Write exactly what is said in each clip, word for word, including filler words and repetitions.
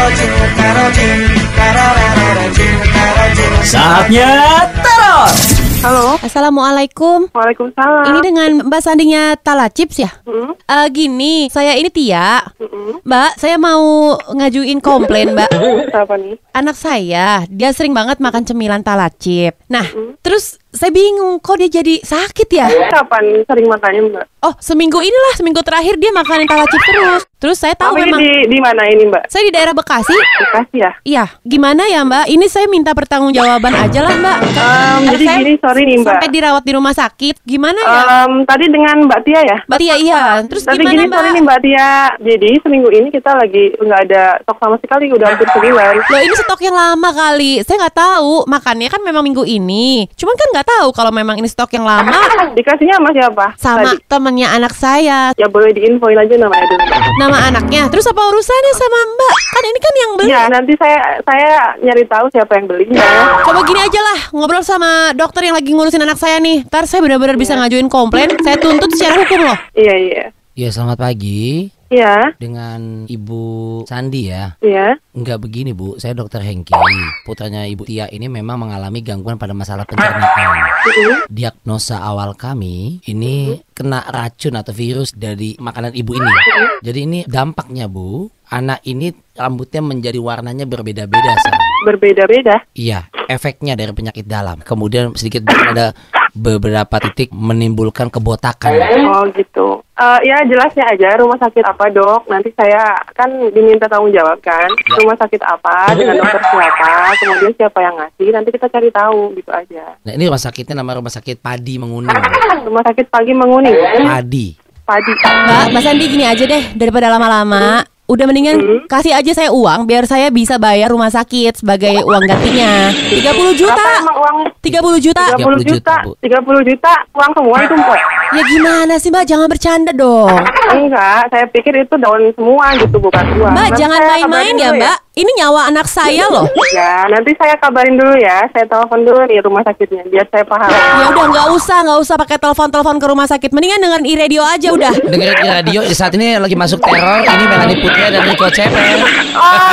Saatnya teror. Halo. Assalamualaikum. Waalaikumsalam. Ini dengan Mbak Sandinya Tala Chips ya? Hmm? Uh, gini, saya ini Tia. Hmm? Mbak, saya mau ngajuin komplain, Mbak. Apa nih? Anak saya, dia sering banget makan cemilan Tala Chips. Nah, Hmm? terus saya bingung kok dia jadi sakit ya? Kapan sering makannya, Mbak? Oh, seminggu inilah, seminggu terakhir dia makanin Tala Chips terus. Terus saya tahu Kamu memang di di mana ini, Mbak? saya di daerah Bekasi. Bekasi ya? Iya, gimana ya Mbak? Ini saya minta pertanggungjawaban aja lah Mbak. Um, Anak jadi saya gini, sorry nih, Mbak. sampai dirawat di rumah sakit. Gimana ya? Um, tadi dengan Mbak Tia ya? Mbak Tia, iya. Terus Tadi gimana gini, Mbak? sorry nih Mbak Tia. Jadi seminggu ini kita lagi nggak ada stok sama sekali, udah hampir sebulan. Loh, ini stok yang lama kali. Saya nggak tahu. Makannya kan memang minggu ini. Cuman kan nggak tahu kalau memang ini stok yang lama. Dikasihnya sama siapa? Sama Tadi. temennya anak saya. Ya boleh diinfoin aja namanya dulu. Nama anaknya. Terus apa urusannya sama Mbak? Kan ini kan yang beli. Ya, nanti saya saya nyari tahu siapa yang belinya. Coba gini aja lah, ngobrol sama dokter yang lagi ngurusin anak saya nih. Ntar saya benar-benar bisa ngajuin komplain. Saya tuntut secara hukum loh. Iya, iya. Ya, selamat pagi. Iya, Dengan Ibu Sandi ya. iya. Enggak begini Bu, saya dokter Hengki. Putranya Ibu Tia ini memang mengalami gangguan pada masalah pencernaan. Diagnosa awal kami ini kena racun atau virus dari makanan ibu ini. Jadi ini dampaknya Bu, anak ini rambutnya menjadi warnanya berbeda-beda sekarang. Berbeda-beda. Iya, efeknya dari penyakit dalam. Kemudian sedikit ada beberapa titik menimbulkan kebotakan. Oh gitu. Uh, ya jelasnya aja rumah sakit apa dok. Nanti saya kan diminta tanggung jawab kan. Ya. Rumah sakit apa dengan dokter siapa. Kemudian siapa yang ngasih. Nanti kita cari tahu gitu aja. Nah ini rumah sakitnya nama rumah sakit Padi Menguning. Rumah sakit Pagi Menguning. Padi. Padi. Mbak, Mbak Sandi gini aja deh, daripada lama-lama. Udah mendingan Hmm. kasih aja saya uang biar saya bisa bayar rumah sakit sebagai uang gantinya. tiga puluh juta. Berapa emang uangnya? tiga puluh juta. tiga puluh juta. Bu. tiga puluh juta uang semua itu Mbak. Ya gimana sih Mbak, jangan bercanda dong. Enggak, saya pikir itu daun semua gitu bukan uang. Mbak, Nanti jangan saya main-main kabarin ya dulu Mbak. Ini nyawa anak saya loh. Ya, nanti saya kabarin dulu ya. Saya telepon dulu nih rumah sakitnya biar saya paham. Ya udah nggak usah, nggak usah pakai telepon-telepon ke rumah sakit. Mendingan dengerin i-radio aja udah. Dengerin di radio saat ini lagi masuk teror. Ini Melanie Putri dan Rico Cepet. Oh,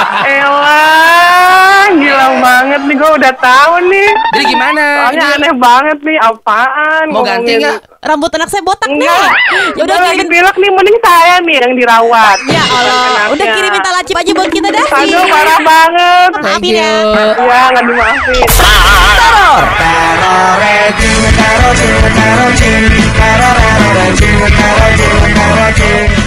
elah, gila banget nih, gue udah tahu nih. Jadi gimana? Soalnya Ini aneh banget nih, apaan? mau ganti ngomongin- nggak? Rambut anak saya botak nih. Enggak. Ya udah lagi kirimin. pilek nih, mending saya nih yang dirawat. Ya Allah, udah Anaknya. kirimin talacip aja buat kita dah. Aduh, parah banget. Thank Maafin ya. you. Ya, nggak dimaafin. Teror. Teror. Teror. Teror. Teror. Teror. Teror. Teror. Teror. Teror.